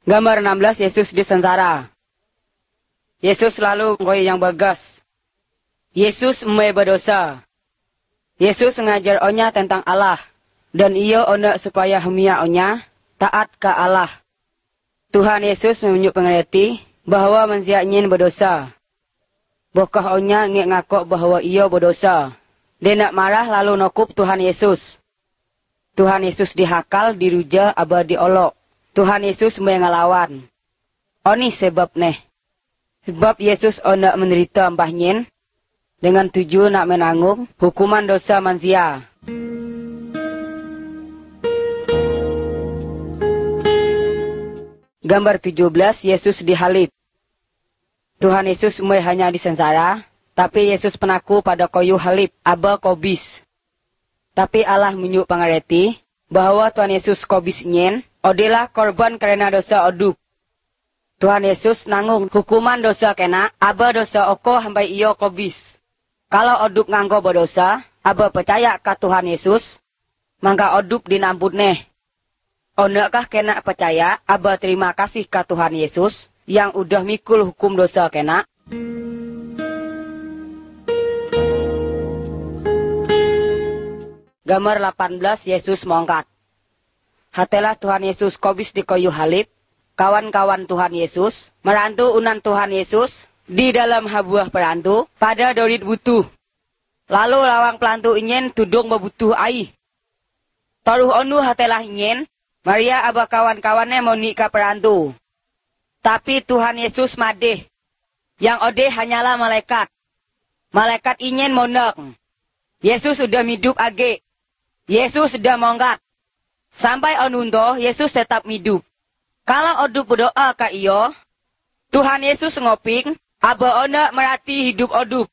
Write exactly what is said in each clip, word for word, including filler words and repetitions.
Gambar enam belas, Yesus disengsara. Yesus selalu ngoy yang bagas. Yesus me berdosa. Yesus ngajar onya tentang Allah. Dan iyo ona supaya hemia onya taat ke Allah. Tuhan Yesus menunjuk pengerti bahwa manusia ingin berdosa. Bokah onya ngek ngakok bahwa iyo berdosa. Dia nak marah lalu nokup Tuhan Yesus. Tuhan Yesus dihakal, diruja, aba diolok. Tuhan Yesus mengelawan. Oni sebab neh. Sebab Yesus ona menderita empahnya dengan tujuan nak menanggung hukuman dosa manusia. Gambar tujuh belas, Yesus dihalip. Tuhan Yesus mulai hanya disengsara, tapi Yesus penaku pada kayu halip, aba kobis. Tapi Allah menyuk pangareti bahwa Tuhan Yesus kobis nyen, odelah korban karena dosa odup. Tuhan Yesus nanggung hukuman dosa kena, aba dosa oko hambai iyo kobis. Kalau odup nganggo berdosa, aba percaya ke Tuhan Yesus, maka odup dinampun neh. Onekah kena percaya, aba terima kasih ke Tuhan Yesus, yang udah mikul hukum dosa kena. Gambar delapan belas, Yesus mongkat. Hatelah Tuhan Yesus kobis di kayu halip, kawan-kawan Tuhan Yesus, merantu unan Tuhan Yesus, di dalam habuah perantu, pada dorit butuh. Lalu lawang pelantu inyen tudung bebutuh air. Taruh onu hatelah inyen, Maria aba kawan-kawannya mau nikah perantu. Tapi Tuhan Yesus madeh, yang odeh hanyalah malaikat. Malaikat inyen mondok. Yesus sudah hidup age. Yesus sudah mongkat. Sampai onunto, Yesus tetap hidup. Kalau odup berdoa ke iyo, Tuhan Yesus ngoping, aba ona merati hidup odup.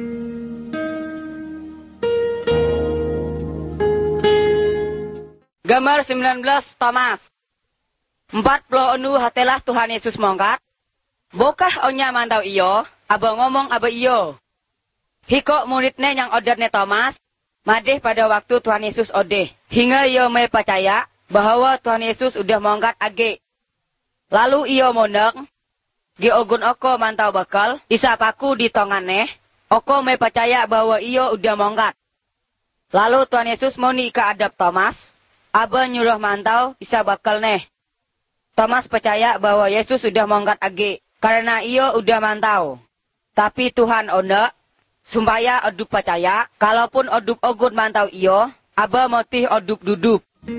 Gambar sembilan belas, Thomas. Empat puluh onu hatelah Tuhan Yesus mongkat. Bokah onya mantau iyo, aba ngomong aba iyo. Hiko muridnya yang odatnya Thomas, madeh pada waktu Tuhan Yesus odeh. Hingga iyo me percaya bahwa Tuhan Yesus udah mongkat age. Lalu iyo mondok, ge ogun oko mantau bakal, isa paku di tonganeh, oko me percaya bahwa iyo udah mongkat. Lalu Tuhan Yesus mau nikah adab Thomas, aba nyuruh mantau isa bakal neh. Thomas percaya bahwa Yesus sudah mongkat age, karena iyo udah mantau. Tapi Tuhan onda, supaya odup percaya, kalaupun odup ogun mantau iyo, aba motih odup duduk.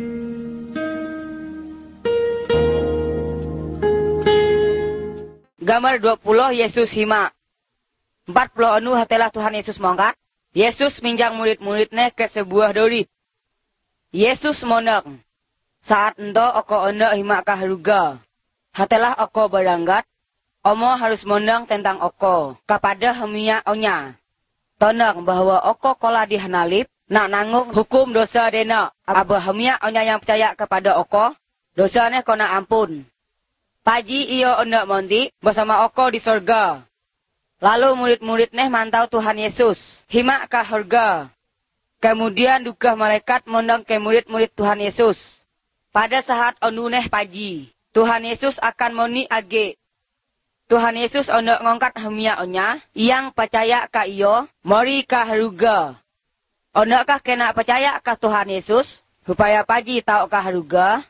Gambar dua puluh, Yesus hima. Empat puluh onu hatelah Tuhan Yesus mongkat. Yesus minjang murid-muridnya ke sebuah dorit. Yesus mondok. Saat ento oko onda hima kaharuga. Hatelah oko beranggat. Omo harus mondang tentang oko. Kepada hemia onya. Tonang bahwa oko kola dihanalip. Nak nanggung hukum dosa dena. Aba hemia onya yang percaya kepada oko. Dosanya kona ampun. Paji iyo onda monti bersama oko di sorga. Lalu murid-muridnya mantau Tuhan Yesus. Hima ka surga. Kemudian duka malaikat mondang ke murid-murid Tuhan Yesus. Pada saat onuneh paji. Tuhan Yesus akan moni age. Tuhan Yesus onda ngongkat hemia onya. Yang percaya ka iyo. Mori ka haruga. Onda kah kena percaya ka Tuhan Yesus. Supaya paji tau ka haruga.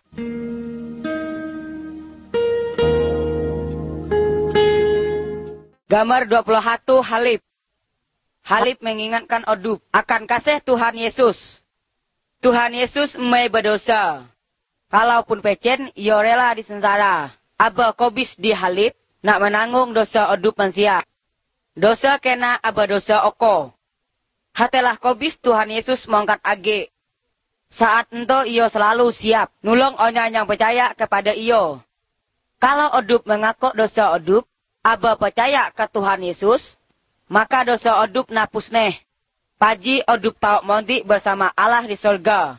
Gambar dua puluh satu, halip. Halip mengingatkan odup akan kasih Tuhan Yesus. Tuhan Yesus me berdosa. Kalaupun pecen, iyo rela disengsara. Aba kobis di halip, nak menanggung dosa odup manusia. Dosa kena aba dosa oko. Hatelah kobis Tuhan Yesus mongkat age. Saat ento iyo selalu siap, nulung onya yang percaya kepada iyo. Kalau odup mengakuk dosa odup, aba percaya ke Tuhan Yesus, maka dosa odup napus neh. Paji odup tau monti bersama Allah di sorga.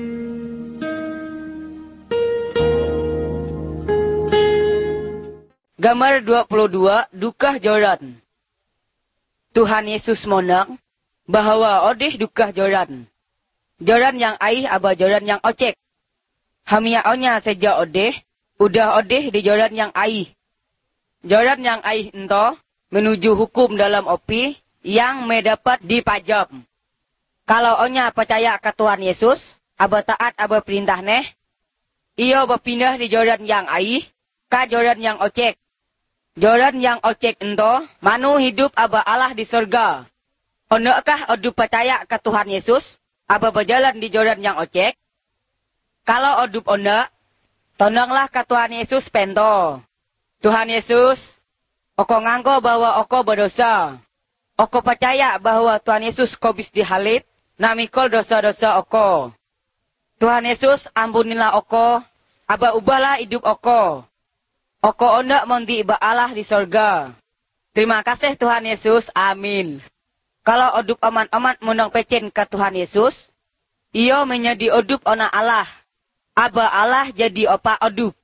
Gambar dua puluh dua, Dukah Jordan. Tuhan Yesus mondang bahwa odeh dukah Jordan. Jordan yang aih aba Jordan yang ocek. Hamia onya seja odeh, udah odeh di Jordan yang aih. Jordan yang aih ento menuju hukum dalam opi yang mendapat dipajam. Kalau onya percaya ke Tuhan Yesus, aba taat aba perintah neh, iyo berpindah di Jordan yang aih, ke Jordan yang ocek. Jordan yang ocek ento, manu hidup aba Allah di surga. Onekah odu percaya ke Tuhan Yesus, aba berjalan di Jordan yang ocek? Kalau odup onek, tolonglah ke Tuhan Yesus pento. Tuhan Yesus, oko nganggo bahwa oko berdosa. Oko percaya bahwa Tuhan Yesus kobis dihalip, namikol dosa-dosa oko. Tuhan Yesus ampunilah oko, aba ubahlah hidup oko. Oko ondak mondi iba Allah di sorga. Terima kasih Tuhan Yesus, amin. Kalau odup aman-aman mundang pecen ke Tuhan Yesus, iyo menjadi odup ona Allah. Aba Allah jadi opa odup.